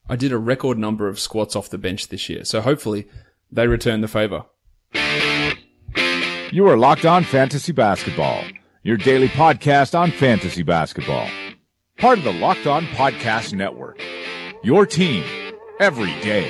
I did a record number of squats off the bench this year. So hopefully they return the favor. You are Locked On Fantasy Basketball, your daily podcast on fantasy basketball. Part of the Locked On Podcast Network. Your team every day.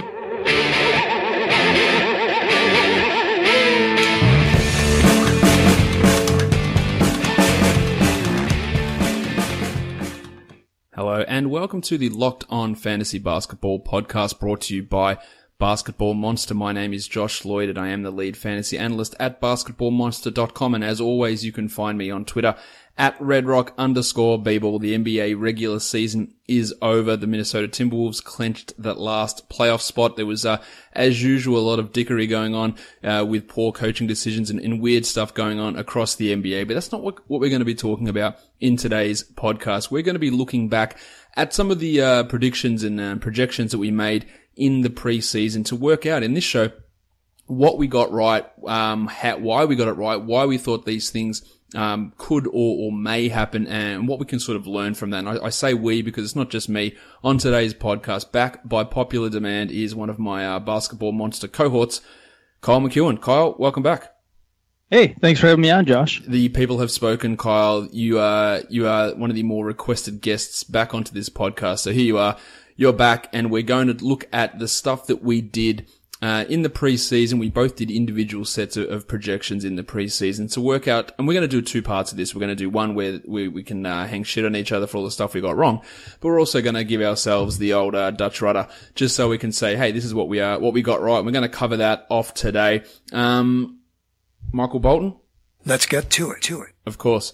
Hello and welcome to the Locked On Fantasy Basketball podcast brought to you by Basketball Monster. My name is Josh Lloyd and I am the lead fantasy analyst at basketballmonster.com, and as always you can find me on Twitter at redrock_bball. The NBA regular season is over. The Minnesota Timberwolves clinched that last playoff spot. There was, as usual, a lot of dickery going on with poor coaching decisions and weird stuff going on across the NBA. But that's not what we're going to be talking about in today's podcast. We're going to be looking back at some of the predictions and projections that we made in the preseason to work out in this show what we got right, why we got it right, why we thought these things could or may happen, and what we can sort of learn from that. And I say we because it's not just me. On today's podcast, back by popular demand, is one of my Basketball Monster cohorts, Kyle McEwen. Kyle, welcome back. Hey, thanks for having me on, Josh. The people have spoken, Kyle. You are one of the more requested guests back onto this podcast. So here you are. You're back, and we're going to look at the stuff that we did in the preseason. We both did individual sets of projections in the preseason to work out, and we're going to do two parts of this. We're going to do one where we can hang shit on each other for all the stuff we got wrong, but we're also going to give ourselves the old Dutch rudder, just so we can say, hey, this is what we got right. We're going to cover that off today. Michael Bolton? Let's get to it. Of course.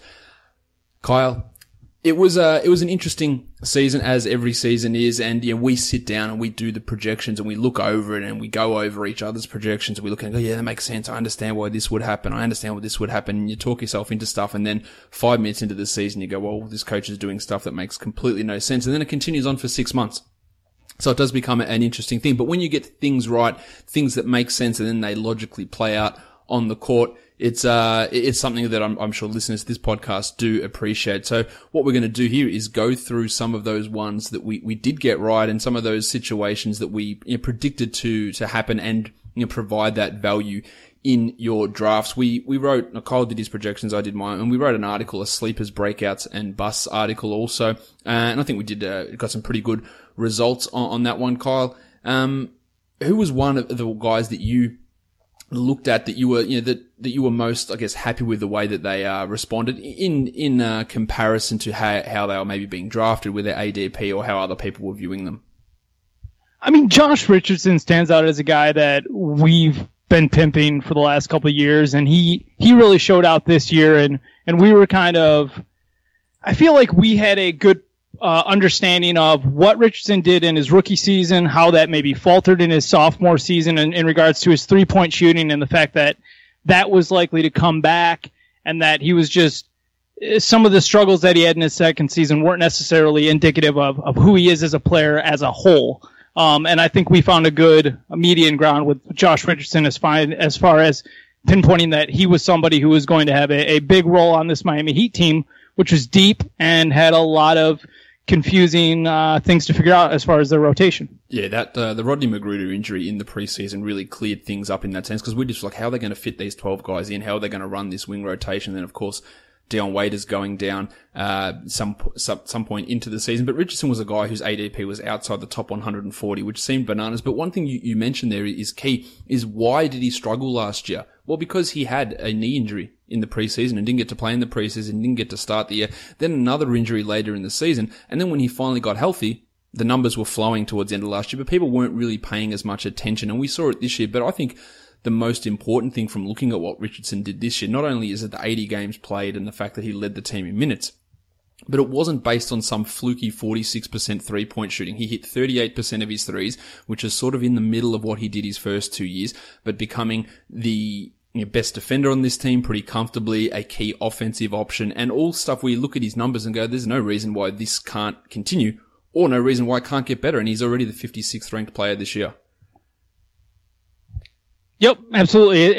Kyle, it was an interesting season, as every season is, and we sit down and we do the projections and we look over it and we go over each other's projections and we look and go, yeah, that makes sense. I understand why this would happen. I understand why this would happen. And you talk yourself into stuff, and then 5 minutes into the season you go, well, this coach is doing stuff that makes completely no sense. And then it continues on for 6 months. So it does become an interesting thing. But when you get things right, things that make sense, and then they logically play out on the court, it's something that I'm sure listeners to this podcast do appreciate. So what we're going to do here is go through some of those ones that we did get right, and some of those situations that we predicted to happen, and provide that value in your drafts. We wrote, Kyle did his projections, I did mine, and we wrote an article, a sleepers, breakouts and busts article also. And I think we did, got some pretty good results on that one, Kyle. Who was one of the guys that you looked at that you were, that you were most, I guess, happy with the way that they responded in comparison to how they were maybe being drafted with their ADP, or how other people were viewing them? I mean, Josh Richardson stands out as a guy that we've been pimping for the last couple of years, and he really showed out this year, and we were kind of, I feel like we had a good understanding of what Richardson did in his rookie season, how that maybe faltered in his sophomore season in regards to his three-point shooting, and the fact that that was likely to come back, and that he was just, some of the struggles that he had in his second season weren't necessarily indicative of who he is as a player as a whole. And I think we found a median ground with Josh Richardson as far as pinpointing that he was somebody who was going to have a big role on this Miami Heat team, which was deep and had a lot of confusing things to figure out as far as their rotation. Yeah, that the Rodney McGruder injury in the preseason really cleared things up in that sense, because we're just like, how are they going to fit these 12 guys in? How are they going to run this wing rotation? Then, of course, Dion Waiters going down some point into the season. But Richardson was a guy whose ADP was outside the top 140, which seemed bananas. But one thing you mentioned there is key, is why did he struggle last year? Well, because he had a knee injury in the preseason and didn't get to play in the preseason, didn't get to start the year. Then another injury later in the season. And then when he finally got healthy, the numbers were flowing towards the end of last year, but people weren't really paying as much attention. And we saw it this year. But I think the most important thing from looking at what Richardson did this year, not only is it the 80 games played and the fact that he led the team in minutes, but it wasn't based on some fluky 46% three-point shooting. He hit 38% of his threes, which is sort of in the middle of what he did his first 2 years, but becoming the best defender on this team pretty comfortably, a key offensive option, and all stuff where you look at his numbers and go, there's no reason why this can't continue, or no reason why it can't get better, and he's already the 56th ranked player this year. Yep, absolutely.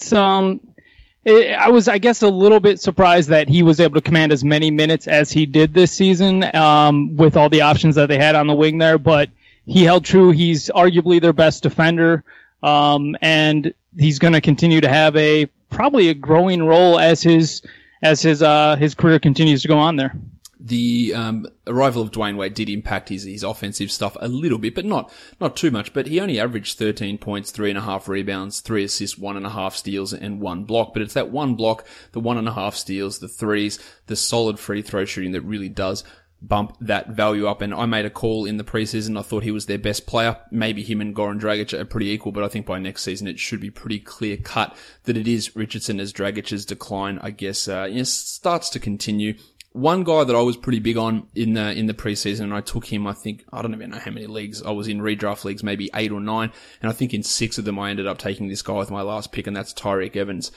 I was, I guess, a little bit surprised that he was able to command as many minutes as he did this season, with all the options that they had on the wing there, but he held true. He's arguably their best defender, and he's going to continue to have probably a growing role as his career continues to go on there. The arrival of Dwayne Wade did impact his offensive stuff a little bit, but not too much. But he only averaged 13 points, 3.5 rebounds, 3 assists, 1.5 steals, and 1 block. But it's that 1 block, the 1.5 steals, the threes, the solid free throw shooting that really does bump that value up. And I made a call in the preseason. I thought he was their best player. Maybe him and Goran Dragic are pretty equal, but I think by next season it should be pretty clear cut that it is Richardson, as Dragic's decline, I guess, starts to continue. One guy that I was pretty big on in the preseason, and I took him, I don't even know how many leagues. I was in redraft leagues, maybe 8 or 9, and I think in 6 of them I ended up taking this guy with my last pick, and that's Tyreke Evans.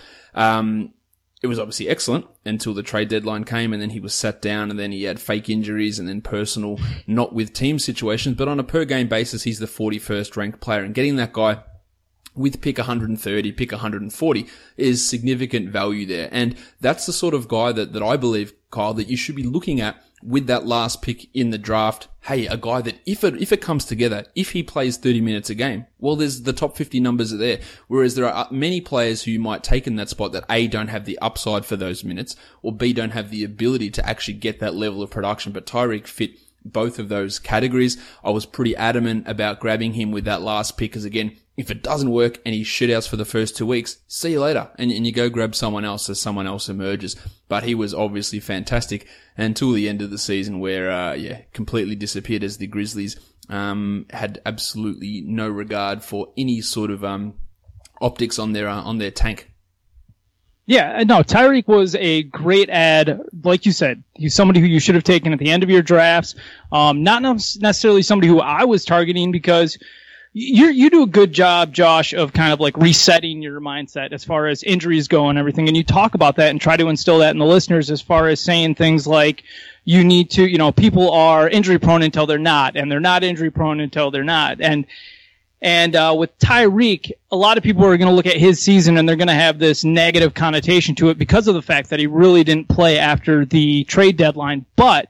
It was obviously excellent until the trade deadline came, and then he was sat down, and then he had fake injuries, and then personal, not with team situations, but on a per game basis, he's the 41st ranked player, and getting that guy with pick 130, pick 140 is significant value there. And that's the sort of guy that I believe, Kyle, that you should be looking at with that last pick in the draft. Hey, a guy that if it comes together, if he plays 30 minutes a game, well, there's the top 50 numbers are there. Whereas there are many players who you might take in that spot that A, don't have the upside for those minutes, or B, don't have the ability to actually get that level of production. But Tyreke fit both of those categories. I was pretty adamant about grabbing him with that last pick, because again, if it doesn't work and he shitouts for the first 2 weeks, see you later. And you go grab someone else as someone else emerges. But he was obviously fantastic until the end of the season where, completely disappeared as the Grizzlies, had absolutely no regard for any sort of, optics on their tank. Yeah, no, Tyreke was a great add. Like you said, he's somebody who you should have taken at the end of your drafts. Not necessarily somebody who I was targeting, because you do a good job, Josh, of kind of like resetting your mindset as far as injuries go and everything. And you talk about that and try to instill that in the listeners as far as saying things like, you need to, people are injury prone until they're not, and they're not injury prone until they're not. And with Tyreke, a lot of people are going to look at his season and they're going to have this negative connotation to it because of the fact that he really didn't play after the trade deadline, but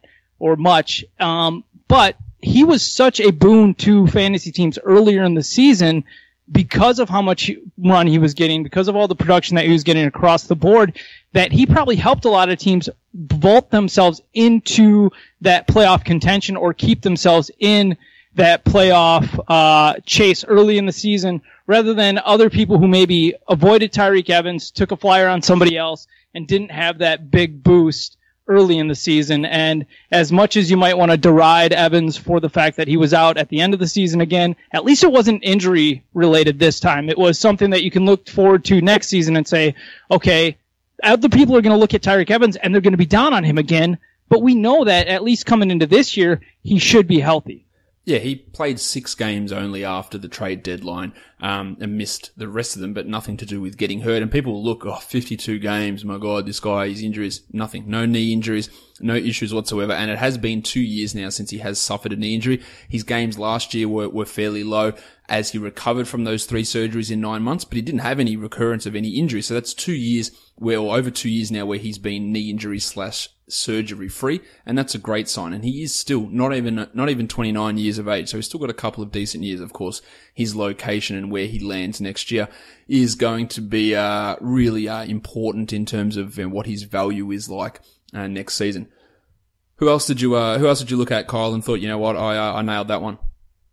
he was such a boon to fantasy teams earlier in the season because of how much run he was getting, because of all the production that he was getting across the board, that he probably helped a lot of teams vault themselves into that playoff contention or keep themselves in that playoff chase early in the season, rather than other people who maybe avoided Tyreke Evans, took a flyer on somebody else, and didn't have that big boost early in the season. And as much as you might want to deride Evans for the fact that he was out at the end of the season again, at least it wasn't injury related this time. It was something that you can look forward to next season and say, okay, other people are going to look at Tyreke Evans and they're going to be down on him again, but we know that at least coming into this year, he should be healthy. Yeah, he played 6 games only after the trade deadline, and missed the rest of them, but nothing to do with getting hurt. And people will look, 52 games, my God, this guy, his injuries, nothing. No knee injuries, no issues whatsoever. And it has been 2 years now since he has suffered a knee injury. His games last year were fairly low as he recovered from those 3 surgeries in 9 months, but he didn't have any recurrence of any injury. So that's 2 years or over 2 years now where he's been knee injury / surgery free. And that's a great sign. And he is still not even 29 years of age. So he's still got a couple of decent years. Of course, his location and where he lands next year is going to be, really, important in terms of what his value is like, next season. Who else did you look at, Kyle, and thought, you know what, I nailed that one?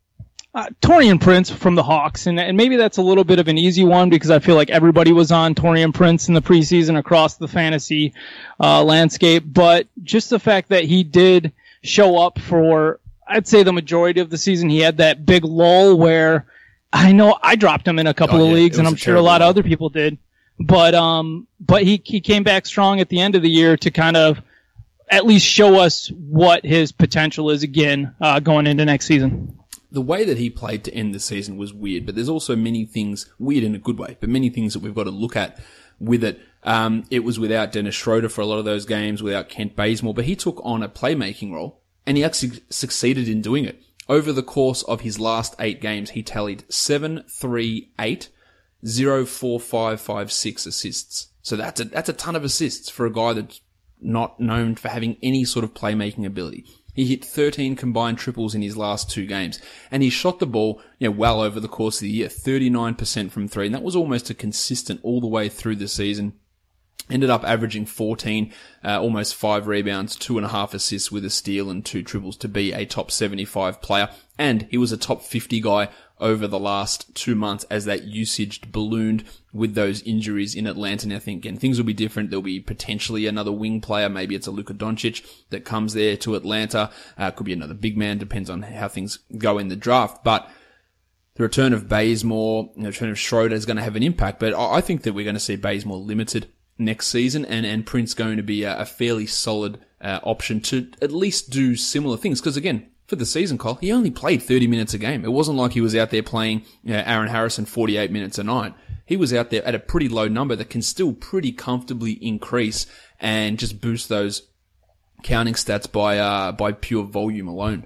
Taurean Prince from the Hawks, and maybe that's a little bit of an easy one because I feel like everybody was on Taurean Prince in the preseason across the fantasy landscape, but just the fact that he did show up for, I'd say, the majority of the season. He had that big lull where I know I dropped him in a couple of leagues, and I'm sure a lot of other people did, but he came back strong at the end of the year to kind of at least show us what his potential is again going into next season. The way that he played to end the season was weird, but there's also many things, weird in a good way, but many things that we've got to look at with it. It was without Dennis Schroeder for a lot of those games, without Kent Bazemore, but he took on a playmaking role, and he actually succeeded in doing it. Over the course of his last 8 games, he tallied 7, 3, 8, 0, 4, 5, 5, 6 assists. So that's a ton of assists for a guy that's not known for having any sort of playmaking ability. He hit 13 combined triples in his last 2 games. And he shot the ball, well over the course of the year, 39% from 3. And that was almost a consistent all the way through the season. Ended up averaging 14, almost 5 rebounds, 2.5 assists with a steal and 2 triples to be a top 75 player. And he was a top 50 guy over the last 2 months as that usage ballooned with those injuries in Atlanta. And I think, again, things will be different. There'll be potentially another wing player. Maybe it's a Luka Doncic that comes there to Atlanta. Could be another big man. Depends on how things go in the draft. But the return of Bazemore, the return of Schroeder is going to have an impact. But I think that we're going to see Bazemore limited next season, and Prince going to be a fairly solid option to at least do similar things. Because again, for the season, Kyle, he only played 30 minutes a game. It wasn't like he was out there playing Aaron Harrison 48 minutes a night. He was out there at a pretty low number that can still pretty comfortably increase and just boost those counting stats by pure volume alone.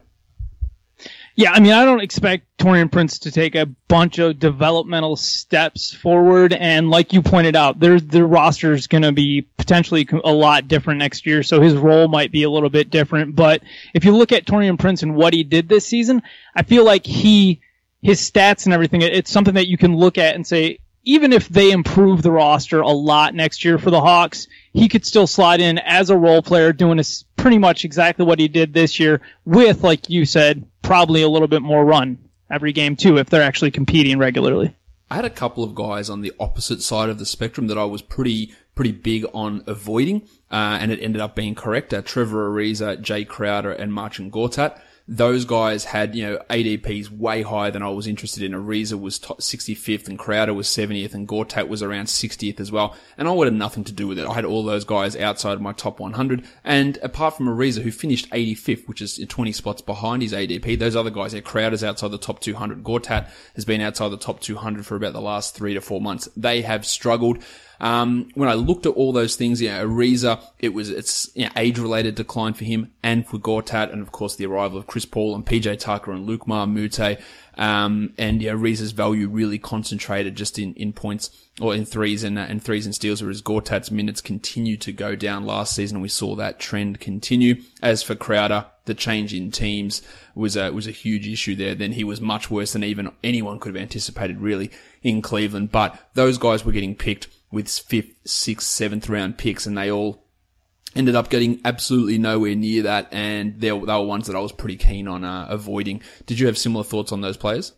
Yeah, I mean, I don't expect Taurean Prince to take a bunch of developmental steps forward. And like you pointed out, their roster is going to be potentially a lot different next year. So his role might be a little bit different. But if you look at Taurean Prince and what he did this season, I feel like his stats and everything, it's something that you can look at and say, even if they improve the roster a lot next year for the Hawks, he could still slide in as a role player doing pretty much exactly what he did this year with, like you said, probably a little bit more run every game too if they're actually competing regularly. I had a couple of guys on the opposite side of the spectrum that I was pretty big on avoiding, and it ended up being correct. Trevor Ariza, Jay Crowder, and Marcin Gortat. Those guys had, ADPs way higher than I was interested in. Ariza was 65th and Crowder was 70th and Gortat was around 60th as well. And I wanted nothing to do with it. I had all those guys outside of my top 100. And apart from Ariza, who finished 85th, which is 20 spots behind his ADP, those other guys, Crowder's outside the top 200. Gortat has been outside the top 200 for about the last 3 to 4 months. They have struggled. When I looked at all those things, Ariza, it's age-related decline for him and for Gortat, and of course the arrival of Chris Paul and PJ Tucker and Luke Marmute, and Ariza's value really concentrated just in points or in threes and steals, whereas Gortat's minutes continued to go down last season, and we saw that trend continue. As for Crowder, the change in teams was a huge issue there. Then he was much worse than even anyone could have anticipated really in Cleveland, but those guys were getting picked with 5th, 6th, 7th round picks, and they all ended up getting absolutely nowhere near that, and they were ones that I was pretty keen on avoiding. Did you have similar thoughts on those players?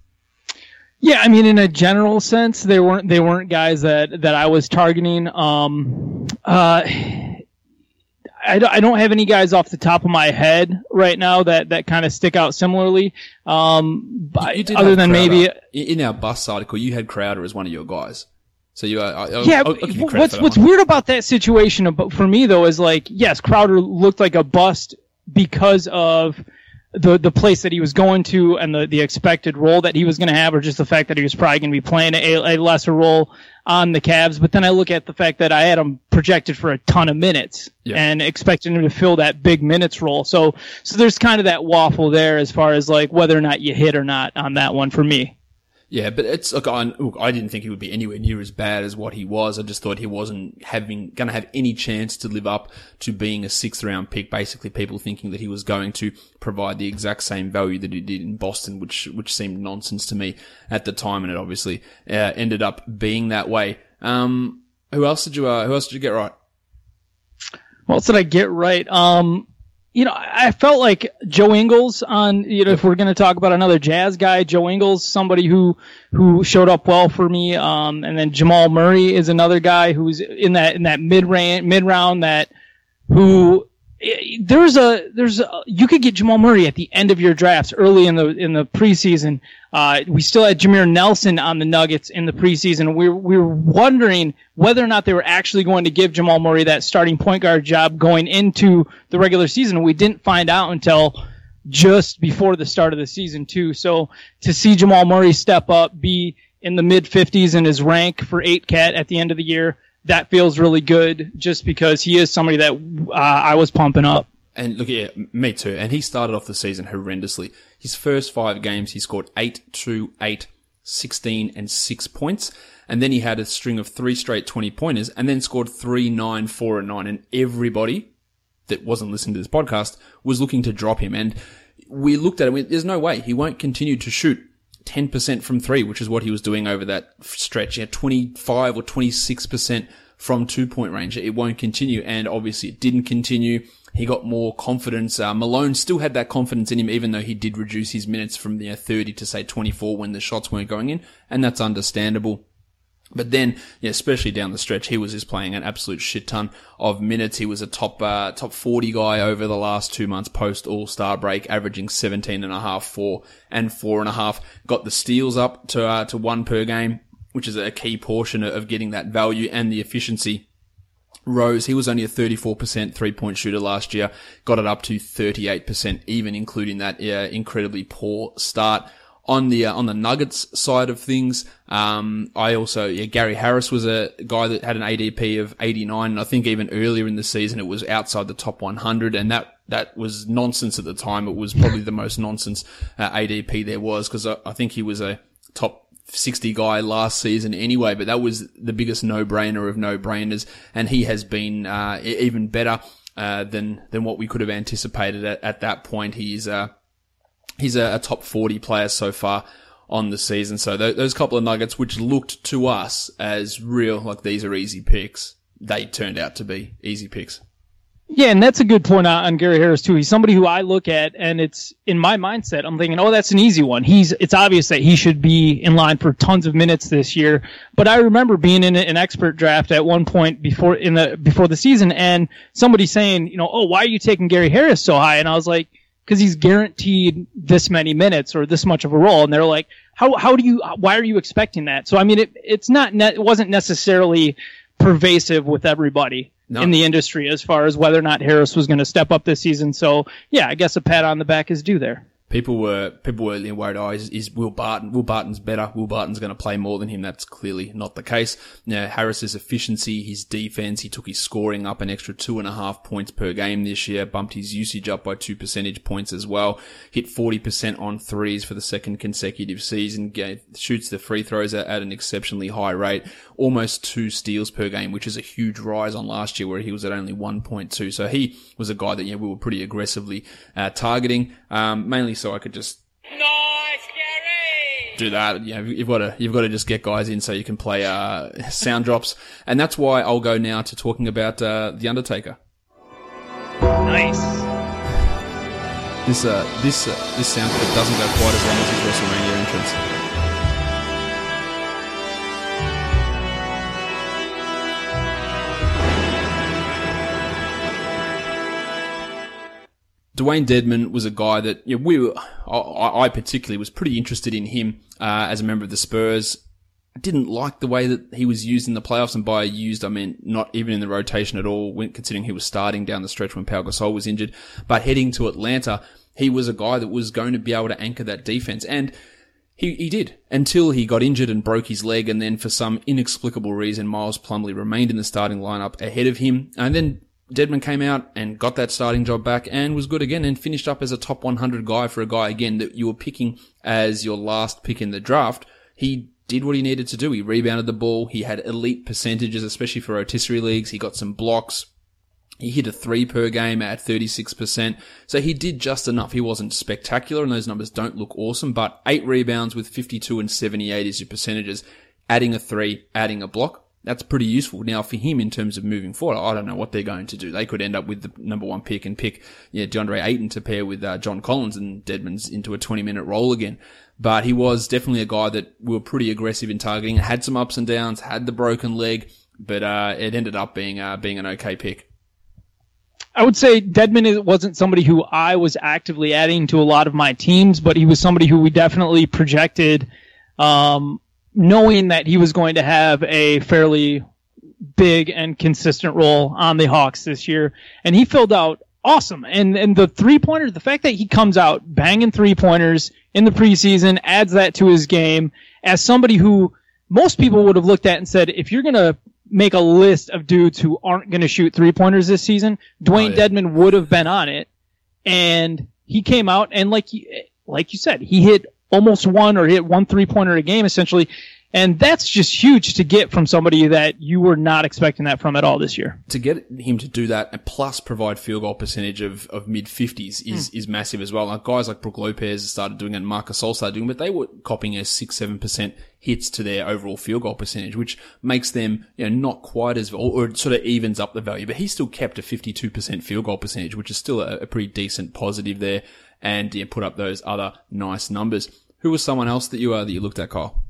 Yeah, I mean, in a general sense, they weren't guys that I was targeting. I don't have any guys off the top of my head right now that kind of stick out similarly. You did other than Crowder. Maybe in our bust article, you had Crowder as one of your guys. So what's weird about that situation for me though is like, yes, Crowder looked like a bust because of the place that he was going to and the expected role that he was going to have, or just the fact that he was probably going to be playing a lesser role on the Cavs. But then I look at the fact that I had him projected for a ton of minutes and expecting him to fill that big minutes role. So there's kind of that waffle there as far as like whether or not you hit or not on that one for me. Yeah, but it's I didn't think he would be anywhere near as bad as what he was. I just thought he wasn't going to have any chance to live up to being a 6th round pick. Basically, people thinking that he was going to provide the exact same value that he did in Boston, which seemed nonsense to me at the time, and it obviously ended up being that way. Who else did you get right? What else did I get right? I felt like Joe Ingles if we're going to talk about another Jazz guy, Joe Ingles, somebody who showed up well for me. And then Jamal Murray is another guy who's in that mid round you could get Jamal Murray at the end of your drafts early in the preseason. We still had Jameer Nelson on the Nuggets in the preseason. We were wondering whether or not they were actually going to give Jamal Murray that starting point guard job going into the regular season. We didn't find out until just before the start of the season too. So to see Jamal Murray step up, be in the mid 50s in his rank for 8-cat at the end of the year, that feels really good just because he is somebody that I was pumping up. And look, yeah, me too. And he started off the season horrendously. His first 5 games, he scored 8, 2, 8, 16, and 6 points. And then he had a string of 3 straight 20-pointers and then scored 3, 9, 4, and 9. And everybody that wasn't listening to this podcast was looking to drop him. And we looked at it. There's no way he won't continue to shoot 10% from three, which is what he was doing over that stretch. He had 25 or 26% from 2-point range. It won't continue. And obviously it didn't continue. He got more confidence. Malone still had that confidence in him, even though he did reduce his minutes from 30 to say 24 when the shots weren't going in. And that's understandable. But then, especially down the stretch, he was just playing an absolute shit ton of minutes. He was a top 40 guy over the last 2 months post All-Star break, averaging 17.5, 4 and 4.5. Got the steals up to 1 per game, which is a key portion of getting that value, and the efficiency rose. He was only a 34% 3-point shooter last year, got it up to 38%, even including that incredibly poor start. On the Nuggets side of things, Gary Harris was a guy that had an ADP of 89, and I think even earlier in the season it was outside the top 100, and that was nonsense at the time. It was probably the most nonsense ADP there was, because I think he was a top 60 guy last season anyway, but that was the biggest no-brainer of no-brainers, and he has been even better than what we could have anticipated at that point. He's a top 40 player so far on the season. So those couple of Nuggets, which looked to us as real, like these are easy picks, they turned out to be easy picks. Yeah, and that's a good point on Gary Harris too. He's somebody who I look at, and it's in my mindset, I'm thinking, oh, that's an easy one. It's obvious that he should be in line for tons of minutes this year. But I remember being in an expert draft at one point before the season, and somebody saying, oh, why are you taking Gary Harris so high? And I was like, because he's guaranteed this many minutes or this much of a role. And they're like, why are you expecting that? So, I mean, it wasn't necessarily pervasive with everybody in the industry as far as whether or not Harris was going to step up this season. So, yeah, I guess a pat on the back is due there. People were worried, is Will Barton? Will Barton's better. Will Barton's going to play more than him. That's clearly not the case. Now, Harris's efficiency, his defense, he took his scoring up an extra 2.5 points per game this year, bumped his usage up by 2 percentage points as well, hit 40% on threes for the second consecutive season, shoots the free throws at an exceptionally high rate, almost 2 steals per game, which is a huge rise on last year where he was at only 1.2. So he was a guy that, we were pretty aggressively targeting, mainly so I could just do that. You've got to just get guys in so you can play sound drops, and that's why I'll go now to talking about The Undertaker. Nice. This sound clip doesn't go quite as long as his WrestleMania entrance. Dwayne Dedmon was a guy that I particularly was pretty interested in him as a member of the Spurs. I didn't like the way that he was used in the playoffs, and by used I mean not even in the rotation at all, considering he was starting down the stretch when Pau Gasol was injured. But heading to Atlanta, he was a guy that was going to be able to anchor that defense, and he did, until he got injured and broke his leg, and then for some inexplicable reason Miles Plumlee remained in the starting lineup ahead of him, and then Dedmon came out and got that starting job back and was good again and finished up as a top 100 guy for a guy, again, that you were picking as your last pick in the draft. He did what he needed to do. He rebounded the ball. He had elite percentages, especially for rotisserie leagues. He got some blocks. He hit a 3 per game at 36%. So he did just enough. He wasn't spectacular, and those numbers don't look awesome, but 8 rebounds with 52 and 78 is your percentages. Adding a 3, adding a block. That's pretty useful. Now, for him, in terms of moving forward, I don't know what they're going to do. They could end up with the number 1 pick and pick DeAndre Ayton to pair with John Collins, and Dedmon's into a 20-minute role again. But he was definitely a guy that we were pretty aggressive in targeting. Had some ups and downs, had the broken leg, but it ended up being an okay pick. I would say Dedmon wasn't somebody who I was actively adding to a lot of my teams, but he was somebody who we definitely projected, knowing that he was going to have a fairly big and consistent role on the Hawks this year. And he filled out awesome. And the three-pointers, the fact that he comes out banging three-pointers in the preseason, adds that to his game as somebody who most people would have looked at and said, if you're going to make a list of dudes who aren't going to shoot three-pointers this season, Dwayne Dedmon would have been on it. And he came out and like you said, he hit almost one 3-pointer a game, essentially. And that's just huge to get from somebody that you were not expecting that from at all this year. To get him to do that and plus provide field goal percentage of mid-50s is massive as well. Like guys like Brook Lopez started doing it and Marcus Gasol started doing it, but they were copying a 6-7% hits to their overall field goal percentage, which makes them, not quite as, or it sort of evens up the value. But he still kept a 52% field goal percentage, which is still a pretty decent positive there, and put up those other nice numbers. Who was someone else that you looked at, Kyle?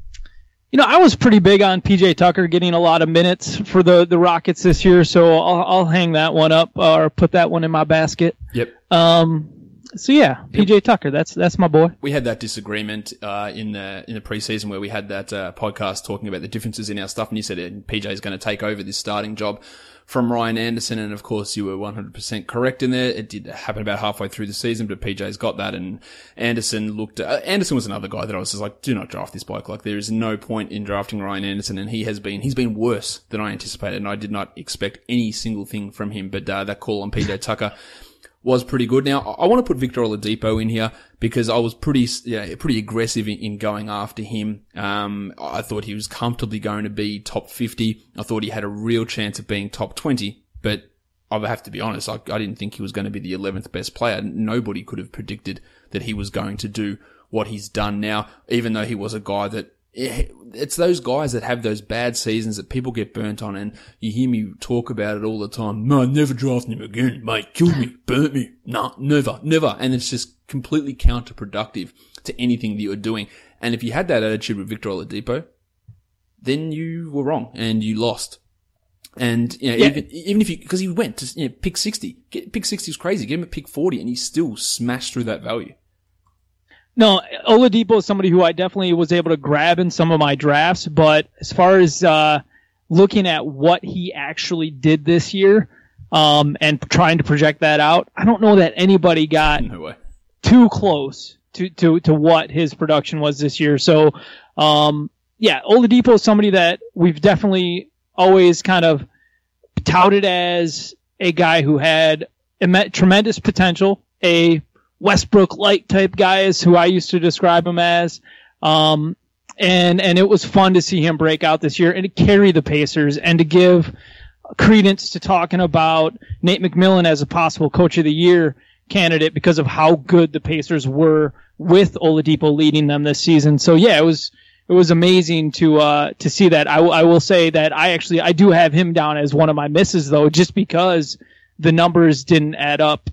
I was pretty big on PJ Tucker getting a lot of minutes for the Rockets this year, so I'll hang that one up or put that one in my basket. Yep. So yeah, PJ Tucker, that's my boy. We had that disagreement in the preseason where we had that podcast talking about the differences in our stuff, and you said PJ is going to take over this starting job from Ryan Anderson, and of course you were 100% correct in there. It did happen about halfway through the season, but PJ's got that, and Anderson was another guy that I was just like, do not draft this bloke. Like, there is no point in drafting Ryan Anderson, and he's been worse than I anticipated, and I did not expect any single thing from him, but that call on PJ Tucker was pretty good. Now, I want to put Victor Oladipo in here because I was pretty aggressive in going after him. I thought he was comfortably going to be top 50. I thought he had a real chance of being top 20, but I have to be honest, I didn't think he was going to be the 11th best player. Nobody could have predicted that he was going to do what he's done now, even though he was a guy that it's those guys that have those bad seasons that people get burnt on, and you hear me talk about it all the time. No, never drafting him again, mate. Killed me, burnt me. Nah, never. And it's just completely counterproductive to anything that you're doing. And if you had that attitude with Victor Oladipo, then you were wrong and you lost. And, even if because he went to, pick 60. Pick 60 is crazy. Get him at pick 40 and he still smashed through that value. No, Oladipo is somebody who I definitely was able to grab in some of my drafts, but as far as looking at what he actually did this year and trying to project that out, I don't know that anybody got too close to what his production was this year. So, Oladipo is somebody that we've definitely always kind of touted as a guy who had tremendous potential, a Westbrook-like type guys who I used to describe him as. And it was fun to see him break out this year and to carry the Pacers and to give credence to talking about Nate McMillan as a possible Coach of the Year candidate because of how good the Pacers were with Oladipo leading them this season. So yeah, it was amazing to see that. I will say that I do have him down as one of my misses though, just because the numbers didn't add up,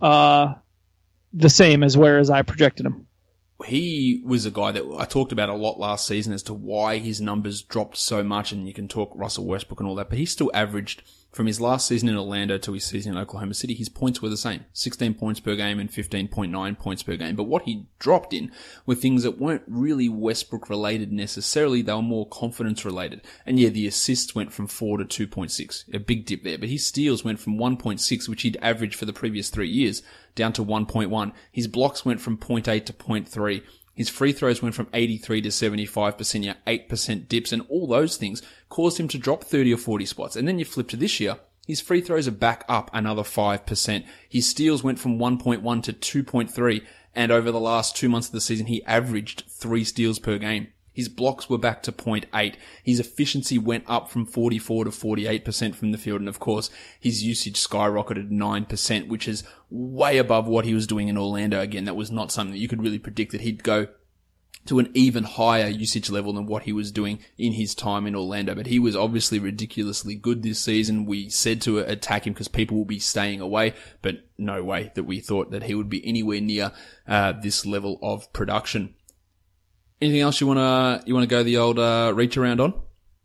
the same as whereas I projected him. He was a guy that I talked about a lot last season as to why his numbers dropped so much, and you can talk Russell Westbrook and all that, but he still averaged from his last season in Orlando to his season in Oklahoma City, his points were the same, 16 points per game and 15.9 points per game. But what he dropped in were things that weren't really Westbrook related necessarily, they were more confidence related. And yeah, the assists went from 4 to 2.6, a big dip there, but his steals went from 1.6, which he'd averaged for the previous 3 years, down to 1.1. His blocks went from 0.8 to 0.3. His free throws went from 83 to 75%, 8% dips, and all those things caused him to drop 30 or 40 spots. And then you flip to this year, his free throws are back up another 5%. His steals went from 1.1 to 2.3, and over the last 2 months of the season, he averaged 3 steals per game. His blocks were back to 0.8. His efficiency went up from 44 to 48% from the field. And of course, his usage skyrocketed 9%, which is way above what he was doing in Orlando. Again, that was not something that you could really predict that he'd go to an even higher usage level than what he was doing in his time in Orlando. But he was obviously ridiculously good this season. We said to attack him because people will be staying away, but no way that we thought that he would be anywhere near this level of production. Anything else you wanna go the old reach around on?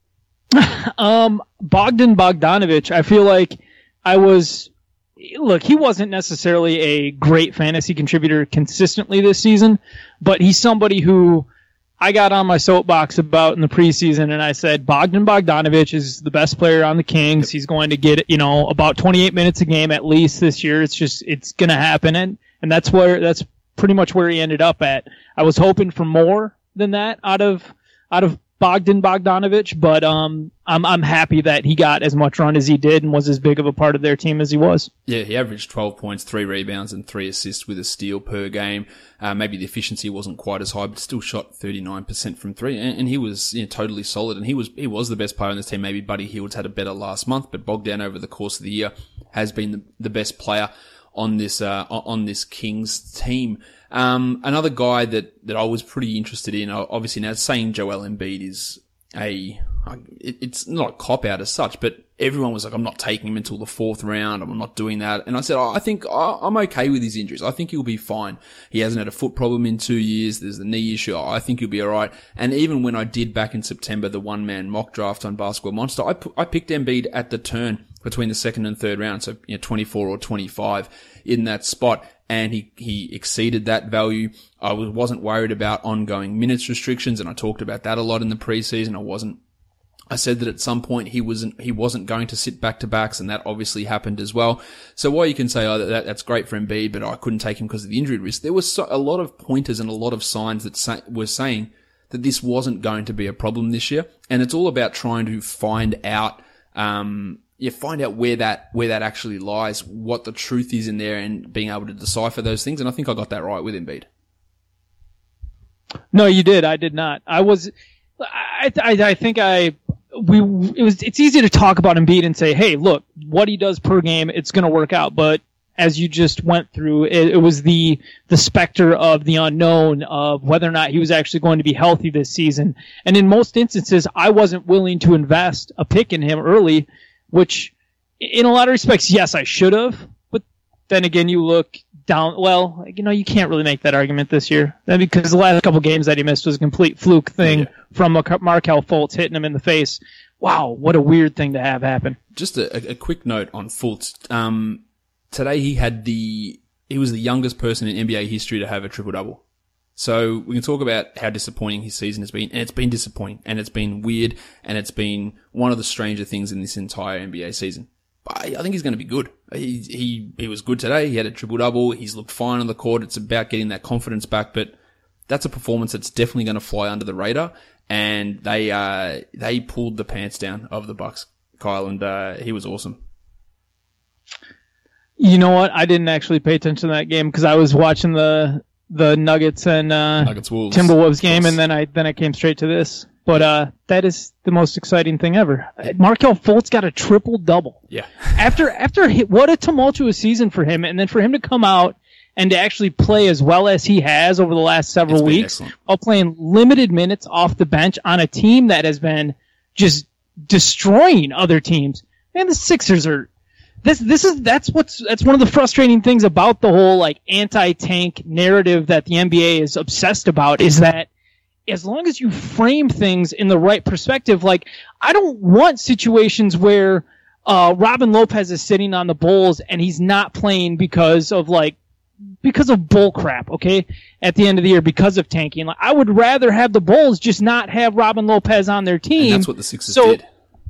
Bogdan Bogdanović, I feel like he wasn't necessarily a great fantasy contributor consistently this season, but he's somebody who I got on my soapbox about in the preseason, and I said Bogdan Bogdanović is the best player on the Kings. He's going to get, about 28 minutes a game at least this year. It's going to happen, and that's pretty much where he ended up at. I was hoping for more than that out of Bogdanovic, but I'm happy that he got as much run as he did and was as big of a part of their team as he was. Yeah, he averaged 12 points, 3 rebounds, and 3 assists with a steal per game. Maybe the efficiency wasn't quite as high, but still shot 39% from 3, and he was totally solid. And he was the best player on this team. Maybe Buddy Hield's had a better last month, but Bogdan over the course of the year has been the best player on this Kings team. Another guy that I was pretty interested in, obviously now saying Joel Embiid is it's not a cop out as such, but everyone was like, I'm not taking him until the 4th round. I'm not doing that. And I said, I think I'm okay with his injuries. I think he'll be fine. He hasn't had a foot problem in 2 years. There's the knee issue. I think he'll be alright. And even when I did back in September, the 1-man mock draft on Basketball Monster, I picked Embiid at the turn between the 2nd and 3rd round. So, 24 or 25 in that spot. And he exceeded that value. I wasn't worried about ongoing minutes restrictions, and I talked about that a lot in the preseason. I said that at some point he wasn't going to sit back-to-backs, and that obviously happened as well. So while you can say, that's great for Embiid, but I couldn't take him because of the injury risk, there was a lot of pointers and a lot of signs that were saying that this wasn't going to be a problem this year. And it's all about trying to find out where that actually lies, what the truth is in there, and being able to decipher those things. And I think I got that right with Embiid. No, you did. I did not. It's easy to talk about Embiid and say, hey, look, what he does per game, it's going to work out. But as you just went through, it was the specter of the unknown of whether or not he was actually going to be healthy this season. And in most instances, I wasn't willing to invest a pick in him early, which in a lot of respects, yes, I should have. But then again, you look down, well, you can't really make that argument this year. Because the last couple games that he missed was a complete fluke thing from Markelle Fultz hitting him in the face. Wow, what a weird thing to have happen. Just a quick note on Fultz. Today he was the youngest person in NBA history to have a triple-double. So we can talk about how disappointing his season has been, and it's been disappointing, and it's been weird, and it's been one of the stranger things in this entire NBA season. But I think he's going to be good. He was good today. He had a triple-double. He's looked fine on the court. It's about getting that confidence back, but that's a performance that's definitely going to fly under the radar, and they pulled the pants down of the Bucks, Kyle, and he was awesome. You know what? I didn't actually pay attention to that game because I was watching the Nuggets and Timberwolves game, and then I came straight to this. But that is the most exciting thing ever. Markelle Fultz got a triple-double. Yeah. After what a tumultuous season for him, and then for him to come out and to actually play as well as he has over the last several weeks, while playing limited minutes off the bench on a team that has been just destroying other teams. Man, the Sixers are. That's one of the frustrating things about the whole anti-tank narrative that the NBA is obsessed about, is that as long as you frame things in the right perspective, I don't want situations where Robin Lopez is sitting on the Bulls and he's not playing because of bull crap, okay? At the end of the year, because of tanking. I would rather have the Bulls just not have Robin Lopez on their team. And that's what the Sixers did.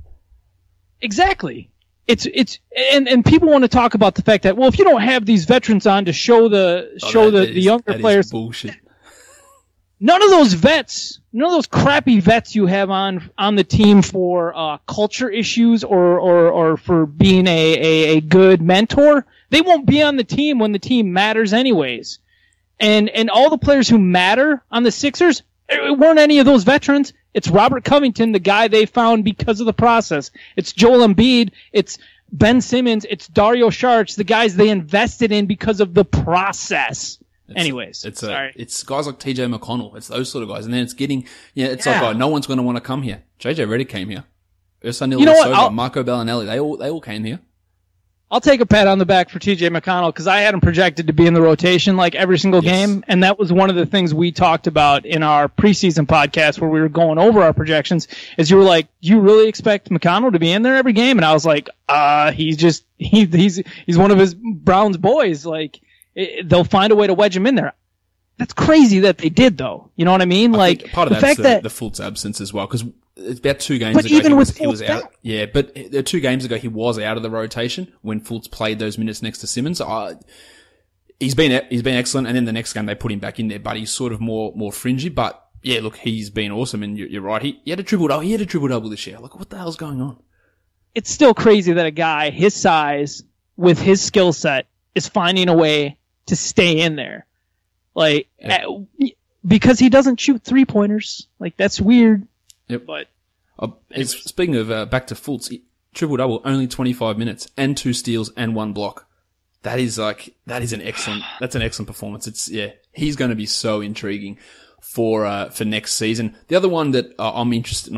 Exactly. And people want to talk about the fact that, well, if you don't have these veterans on to show the younger players, is bullshit. None of those crappy vets you have on the team for culture issues or for being a good mentor, they won't be on the team when the team matters anyways. And all the players who matter on the Sixers, it weren't any of those veterans. It's Robert Covington, the guy they found because of the process. It's Joel Embiid. It's Ben Simmons. It's Dario Saric, the guys they invested in because of the process. It's guys like TJ McConnell. It's those sort of guys. And then it's getting, no one's going to want to come here. JJ Redick came here. Ersan Ilyasova, Marco Bellinelli, they all came here. I'll take a pat on the back for TJ McConnell because I had him projected to be in the rotation every single game. And that was one of the things we talked about in our preseason podcast where we were going over our projections, is you were like, you really expect McConnell to be in there every game? And I was like, he's one of his Browns boys. They'll find a way to wedge him in there. That's crazy that they did, though. You know what I mean? I think part of that's the Fultz absence as well, because it's about 2 games ago he was out. Yeah, but 2 games ago he was out of the rotation when Fultz played those minutes next to Simmons. He's been excellent, and then the next game they put him back in there, but he's sort of more fringy. But yeah, look, he's been awesome, and you're right. He had a triple double. He had a triple double this year. Like, what the hell's going on? It's still crazy that a guy his size with his skill set is finding a way to stay in there. Like, because he doesn't shoot 3-pointers. Like, that's weird. Yep. But speaking of back to Fultz, triple double, only 25 minutes and 2 steals and 1 block. That's an excellent performance. He's going to be so intriguing for next season. The other one that I'm interested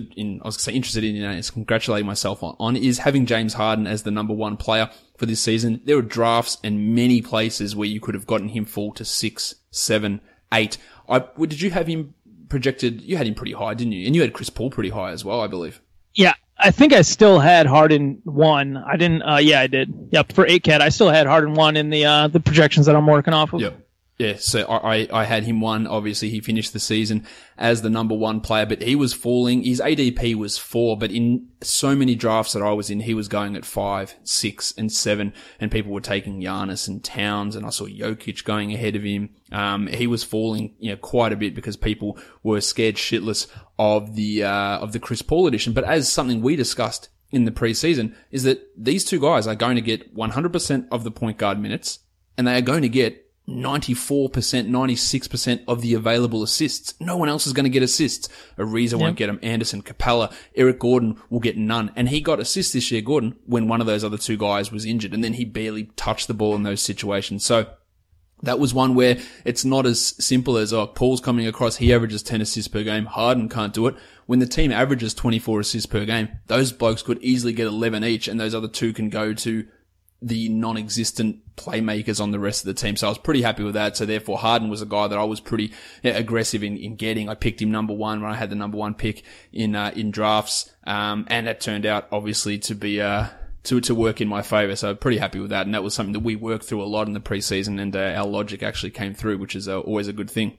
in is congratulating myself on is having James Harden as the number 1 player for this season. There were drafts and many places where you could have gotten him fall to 6, 7, 8. Did you have him projected? You had him pretty high, didn't you? And you had Chris Paul pretty high as well, I believe. Yeah, I think I still had Harden 1. I didn't. Yeah, I did. Yep, for 8-cat, I still had Harden 1 in the projections that I'm working off of. Yep. Yeah, so I had him 1. Obviously, he finished the season as the number 1 player, but he was falling. His ADP was 4, but in so many drafts that I was in, he was going at 5, 6, and 7, and people were taking Giannis and Towns, and I saw Jokic going ahead of him. He was falling, quite a bit because people were scared shitless of the Chris Paul edition. But as something we discussed in the preseason is that these two guys are going to get 100% of the point guard minutes, and they are going to get 94%, 96% of the available assists. No one else is going to get assists. Ariza won't get them. Anderson, Capella, Eric Gordon will get none. And he got assists this year, Gordon, when one of those other 2 guys was injured. And then he barely touched the ball in those situations. So that was one where it's not as simple as, Paul's coming across, he averages 10 assists per game. Harden can't do it. When the team averages 24 assists per game, those blokes could easily get 11 each, and those other 2 can go to the non-existent playmakers on the rest of the team. So I was pretty happy with that. So therefore Harden was a guy that I was pretty aggressive in getting. I picked him number 1 when I had the number 1 pick in drafts. And that turned out obviously to be, to work in my favor. So pretty happy with that. And that was something that we worked through a lot in the preseason, and our logic actually came through, which is always a good thing.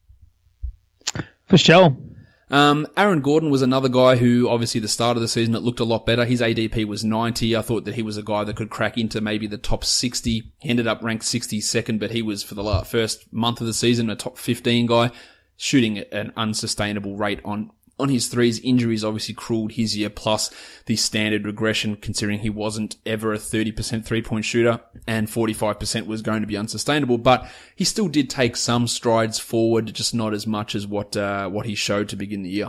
For sure. Aaron Gordon was another guy who, obviously, the start of the season, it looked a lot better. His ADP was 90. I thought that he was a guy that could crack into maybe the top 60. He ended up ranked 62nd, but he was, for the first month of the season, a top 15 guy, shooting at an unsustainable rate on his threes. Injuries obviously crueled his year, plus the standard regression, considering he wasn't ever a 30% 3-point shooter, and 45% was going to be unsustainable. But he still did take some strides forward, just not as much as what he showed to begin the year.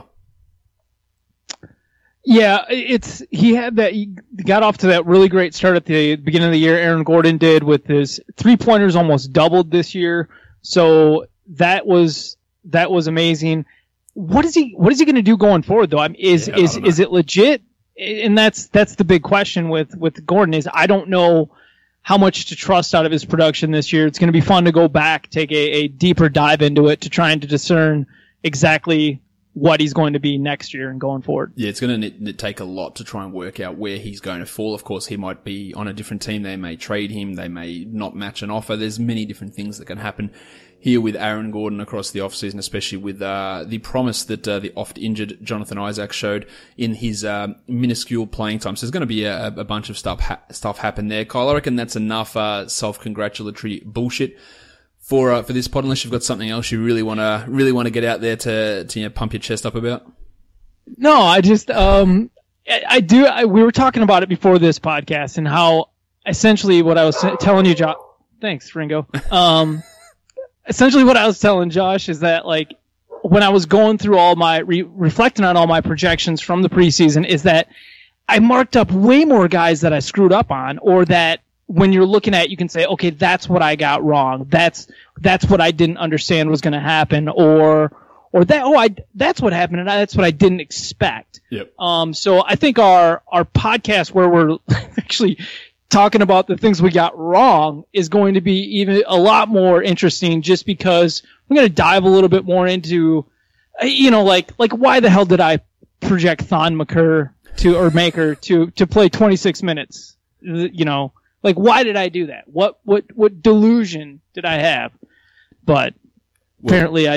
Yeah, he got off to that really great start at the beginning of the year. Aaron Gordon did, with his 3-pointers almost doubled this year. So that was amazing. What is he going to do going forward though? I mean, is it legit? And that's the big question with Gordon, is I don't know how much to trust out of his production this year. It's going to be fun to go back, take a deeper dive into it to try and to discern exactly what he's going to be next year and going forward. Yeah, it's going to take a lot to try and work out where he's going to fall. Of course, he might be on a different team. They may trade him. They may not match an offer. There's many different things that can happen here with Aaron Gordon across the offseason, especially with the promise that the oft-injured Jonathan Isaac showed in his minuscule playing time. So there's going to be a bunch of stuff happen there. Kyle, I reckon that's enough self-congratulatory bullshit for this pod, unless you've got something else you really want to get out there to pump your chest up about. No, I just I do. We were talking about it before this podcast, and how essentially what I was telling you, Josh. Thanks, Ringo. Essentially what I was telling Josh is that, like, when I was going through all my reflecting on all my projections from the preseason, is that I marked up way more guys that I screwed up on, or that when you're looking at, you can say, okay, that's what I got wrong. That's what I didn't understand was going to happen, or that's what happened, and that's what I didn't expect. Yep. So I think our podcast, where we're actually talking about the things we got wrong, is going to be even a lot more interesting, just because we're going to dive a little bit more into, like why the hell did I project Thon Maker to play 26 minutes? Like, why did I do that? What delusion did I have? But apparently I just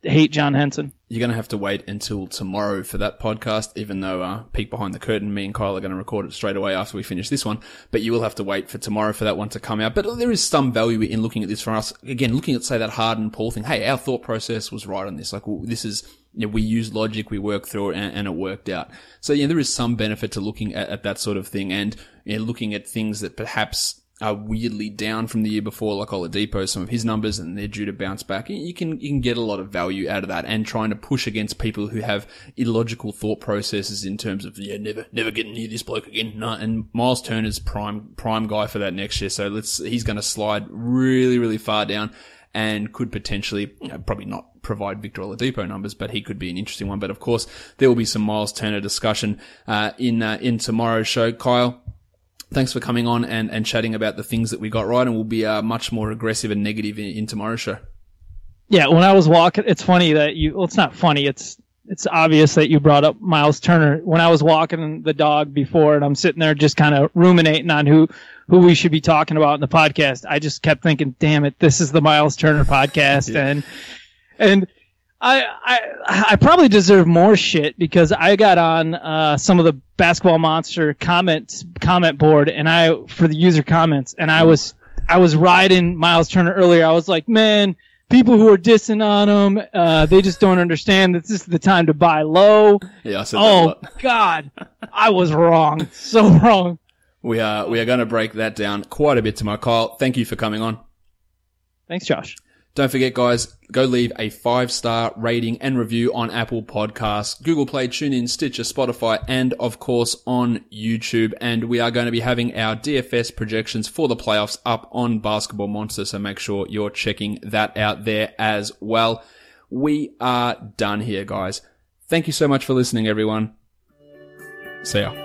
hate John Henson. You're going to have to wait until tomorrow for that podcast, even though peek behind the curtain, me and Kyle are going to record it straight away after we finish this one. But you will have to wait for tomorrow for that one to come out. But there is some value in looking at this for us. Again, looking at, say, that Harden Paul thing. Hey, our thought process was right on this. Like, well, this is, we use logic, we work through it, and it worked out. So, there is some benefit to looking at that sort of thing and looking at things that perhaps are weirdly down from the year before, like Oladipo, some of his numbers, and they're due to bounce back. You can get a lot of value out of that, and trying to push against people who have illogical thought processes in terms of, never getting near this bloke again. No, and Miles Turner's prime guy for that next year. So he's going to slide really, really far down and could potentially, probably not provide Victor Oladipo numbers, but he could be an interesting one. But of course, there will be some Miles Turner discussion, in tomorrow's show. Kyle, thanks for coming on and chatting about the things that we got right, and we'll be much more aggressive and negative in tomorrow's show. Yeah, when I was walking, it's funny that it's not funny, it's obvious that you brought up Miles Turner. When I was walking the dog before, and I'm sitting there just kind of ruminating on who we should be talking about in the podcast, I just kept thinking, damn it, this is the Miles Turner podcast. Yeah. And I probably deserve more shit because I got on some of the Basketball Monster comment board for the user comments, and I was riding Miles Turner earlier. I was like, man, people who are dissing on him, they just don't understand that this is the time to buy low. Yeah, I said that a lot. Oh God, I was wrong, so wrong. We are going to break that down quite a bit tomorrow. Kyle, thank you for coming on. Thanks, Josh. Don't forget, guys, go leave a 5-star rating and review on Apple Podcasts, Google Play, TuneIn, Stitcher, Spotify, and of course on YouTube. And we are going to be having our DFS projections for the playoffs up on Basketball Monster, so make sure you're checking that out there as well. We are done here, guys. Thank you so much for listening, everyone. See ya.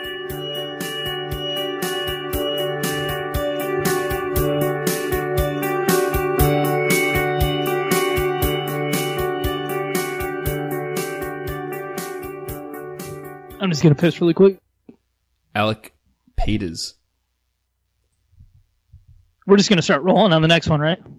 I'm just going to piss really quick. Alec Peters. We're just going to start rolling on the next one, right?